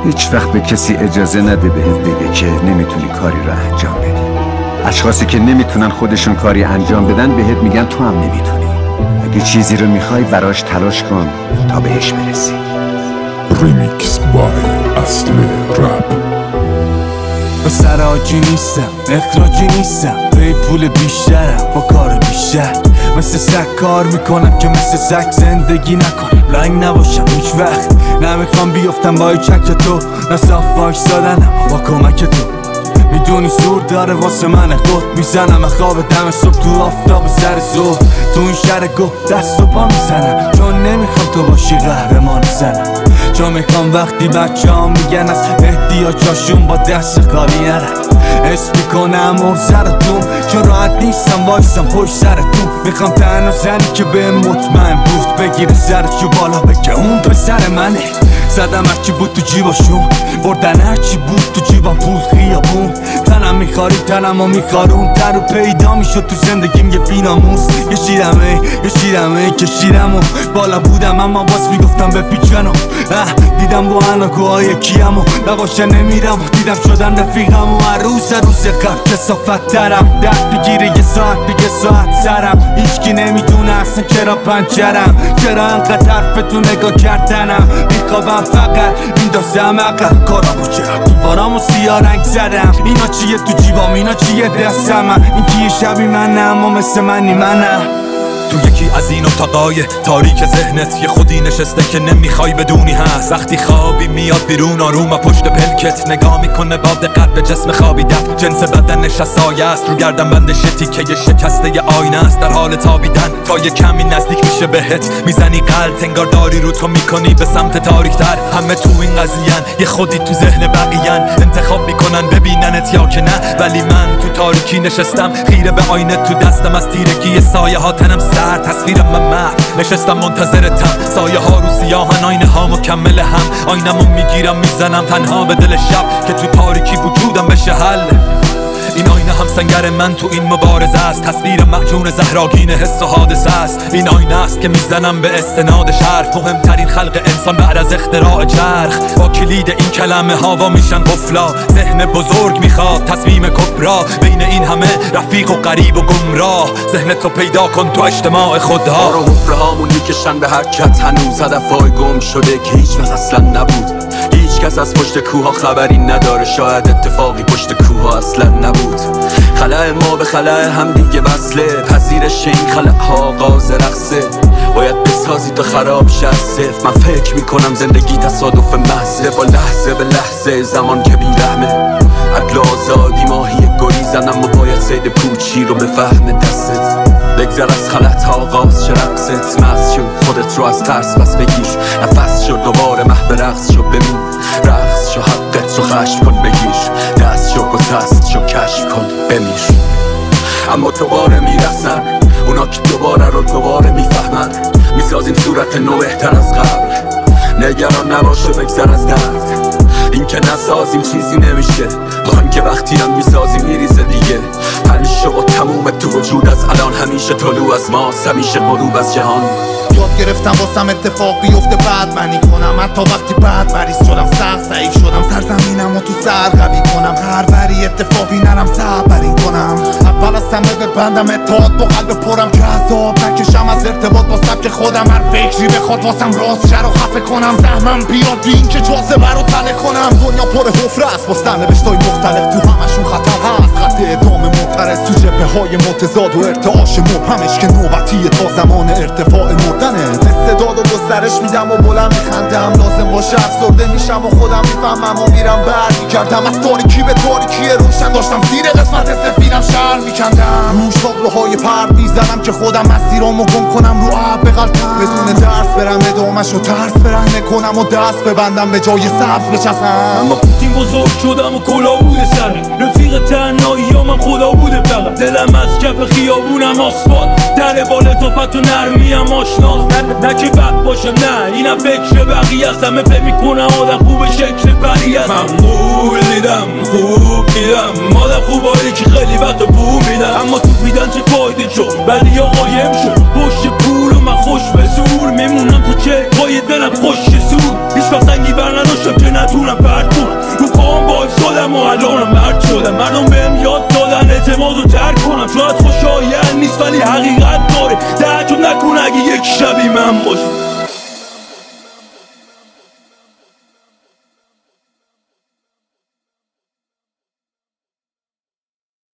هیچ وقت به کسی اجازه نده بهت بگه که نمیتونی کاری رو انجام بدی. اشخاصی که نمیتونن خودشون کاری انجام بدن بهت میگن تو هم نمیتونی. اگه چیزی رو میخوای براش تلاش کن تا بهش برسی. ریمیکس بای اصل رپ. سراجی نیستم، اخراجی نیستم، به پول بیشترم با کار بیشتر. مثل سگ کار میکنم که مثل سگ زندگی نکنم، لنگ نباشم هیچ وقت. نمیخوام بیفتم با چک تو، نه صاف وایسادنم با کمک تو. میدونی زور داره واسه من قد میزنم، خواب دم صبح تو آفتاب سر ظهر. تو این شهر گو دست و پا میزنم، چون نمیخوام تو باشی قهرمان زنم. چون میخوام وقتی بچه ها میگن از احتیاجاشون با دست خالی نرم. حس میکنم موزرتون، چون راحت نیستم وایسم پشت سرتون. میخوام تنها زنی که به مطمئن بود بگیره سرشو بالا بگه اون پسر منه. زدم هرچی بود تو جیباشون، بردن هرچی بود تو جیبم، پول خیابون. تنم میخاری تنم و میخارون، تر و پیدا میشد تو زندگیم یه بیناموس. کشیدم و بالا بودم اما باز میگفتم بپیچنم. دیدم با اناگوهای کیم و نباشه نمیرم و دیدم شدن رفیقم و روز قبل کسافت ترم. درد بگیره یه ساعت بگه ساعت سرم. هیچکی نمیدونه اصلا چرا پنچرم، چرا انقدر حرفتو نگاه کردنم. میخوابم فقط میندازم عقل کارامو، چرا دیوارامو سیاه رنگ زدم. اینا چیه تو جیبام، اینا چیه دستم، این کیه شبی منه اما مثل منی منه. تو یکی از این اتاقای تاریک ذهنت یه خودی نشسته که نمیخوای بدونی هست. وقتی خوابی میاد بیرون آروم و پشت پلکت نگاه میکنه با دقت به جسم خوابیدن. جنس بدنش از سایه است، رو گردن بندش تیکه یه شکسته ی آینه است در حال تابیدن. تا یه کمی نزدیک میشه بهت میزنی قلط، انگار داری رو تو میکنی به سمت تاریکتر. همه تو این قضیه‌ن، یه خودی تو ذهن بقیه‌ن، انتخاب میکنن ببیننت یا که نه. ولی من تو تاریکی نشستم خیره به آینه، تو دستم از تیرگی سایه ها تنم تصویرم من محو نشستم منتظرتم. سایه ها رو سیاهن، آینه ها مکمل هم. آینمو میگیرم میزنم تنها به دل شب که تو تاریکی وجودم بشه حل. این آینه هم سنگر من تو این مبارزه است، تصویر محجون زهراگین حس و حادثه است. این آینه است که میزنم به استناد شرف، مهمترین خلق انسان بعد از اختراع چرخ. با کلید این کلمه هوا میشن قفلا، ذهن بزرگ میخواد تصمیم کبرا. بین این همه رفیق و غریب و گمراه، ذهنتو پیدا کن تو اجتماع خودها. رو حفره هامون میکشن به حرکت، هنوز هدفهای گم شده که هیچ وقت اصلا نبود. هیچ کس از پشت کوها خبری نداره، شاید اتفاقی پشت کوها اصلا نبود. خلأ ما به خلأ هم دیگه وصله، پذیرش این خلأ ها آغاز رقصه. باید بسازی تا خراب شه از صفر. من فکر میکنم زندگی تصادف محضه، با لحظه به لحظه زمان که بیرحمه. عدل آزادی ماهی گریزن، اما باید صید پوچی رو بفهم دستت. بگذر از خلأت آغاز شه رقصت، مغز شو خودت رو از ترس بس بگیر. نفس شو دوباره محو رقص شو، ببین رقص شو حقت رو خشم کن بگیر. دست شو گسست شو کشف کن بمیر. اما دوباره میرسن اونا که دوباره رو دوباره میفهمن. میسازیم صورت نو بهتر از قبل، نگران نباشه بگذر از درد. این که نسازیم چیزی نمیشه، با که وقتی هم میسازیم میریزه دیگه. حل شو و تموم تو وجود از الان، همیشه طلوع از ماست همیشه غروب از جهان. یاد گرفتم واسم اتفاق بیفته بعد منی کنم، حتی وقتی بعد مریض شدم سخت ضعیف شدم. سرزمینم و تو سر قوی کنم، هر وری اتفاقی نرم صبرین کنم. اول از همه ببندم اتحاد با قلب پرم که عذاب نکشم از ارتباط با سبک خودم. هر فکری بخواد واسم راست شه رو خفه کنم، سهمم بیاد بین که جاذبه رو تله کنم. دنیا پر حفره است با سرنوشتای مختلف، تو همشون خطر هست، خط ادامه معترض. تو جبهه های متضاد و ارتعاش مبهمش که نوبتیه تا زمان ارتفاع مردنه. استعداد و گسترش میدم و بلند میخندم، لازم باشه افسرده میشم و خودم میفهمم و میرم برمیگردم. از تاریکی به تاریکی روشن داشتم زیر قسمت سفیدم شهر میکندم. روش تابلوهای پرد میزنم که خودم مسیرامو گم کنم رو آب بغلطم. بدون درس برم ادامه‌شو ترس برهنه کنم و دست ببندم به جای سبز بچسبم. اما پوتین بزرگ شدم و کلا بوده سرم، رفیق تنهایی ها من خدا بوده فقط. دلم از کف خیابونم آسفالت، در بال توپت و نرمیم آشناست. نه که بد باشم نه اینم فکر بقیه است، همه فکر میکنم آدم خوب شکل پری است. من قول دیدم خوب دیدم آدم خوبایی که خیلی وقت بو میدم، اما تو میدن چه فایده شد ولی یا قایم شد. پشت پول و من خوش به زور میمونم تو چه پای دلم خوش زور. هیچ وقت سنگی بر نداشتم که نتونم الانم مرد شدم، مردم بهم یاد دادن اعتماد رو ترک کنم. شاید خوشایند نیست ولی حقیقت داره، تعجب نکن اگه یک شبی من باشم.